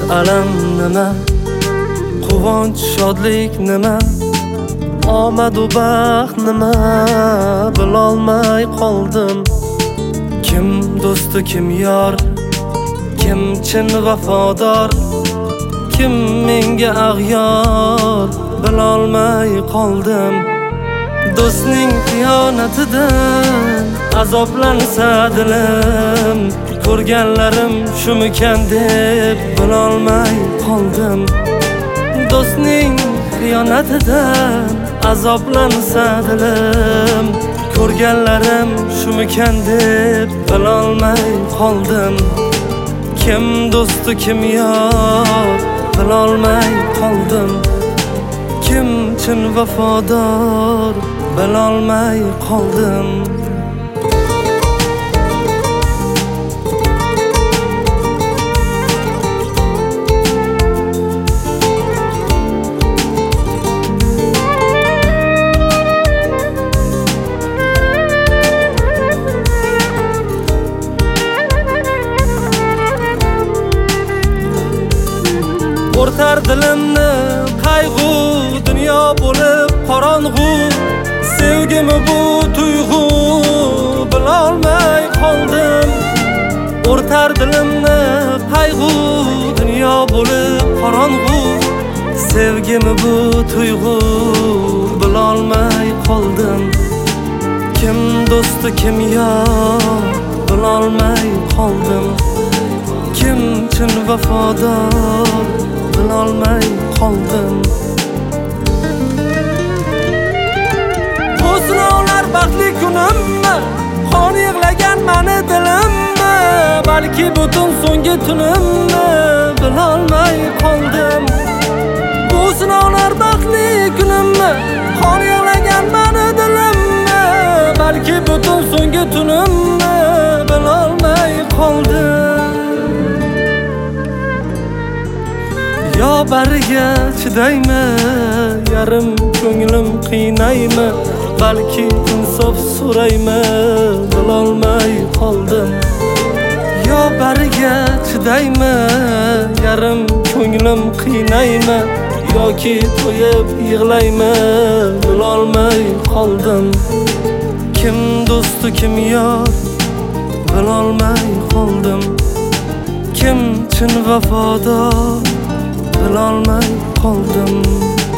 alam nima, quvonch shodlik nima, omad u baxt nima, bilolmay qoldim. Kim do'sti, kim yor, kim chin vafodor, kim menga ag'yor, bilolmay qoldim. Do'stning xiyonatidan azoblansa dilim, ko'rganlarim shumikan deb bilolmay qoldim. Do'stning xiyonatidan azoblansa dilim, ko'rganlarim shumikan deb bilolmay qoldim. Kim do'sti, kim yor, bilolmay qoldim. Kim chin vafodor, bilolmay qoldim. O'rtar dilimni qayg'u, dunyo bo'lib qorong'u. Sevgimi bu tuyg'u, bilolmay qoldim. O'rtar dilimni qayg'u, dunyo bo'lib qorong'u. Sevgimi bu tuyg'u, bilolmay qoldim. Kim do'sti, kim yor, bilolmay qoldim. Kim chin vafodor, bilolmay qoldim. Bu sinovlar baxtli kunimmi, qon yig'lagan mani dilimmi, balki butun so'nggi tunimmi, bilolmay qoldim. Bu sinovlar baxtli kunimmi, qon yig'lagan mani dilimmi, balki butun so'nggi tunimmi, bilolmay qoldim. Yo bariga chidaymi, yarim ko'nglim qiynaymi, balki insof so'raymi, bilolmay qoldim. Yo bariga chidaymi, yarim ko'nglim qiynaymi, yoki to'yib yig'laymi, bilolmay qoldim. Kim do'sti, kim yor, bilolmay qoldim. Kim chin vafodor, bilolmay qoldim.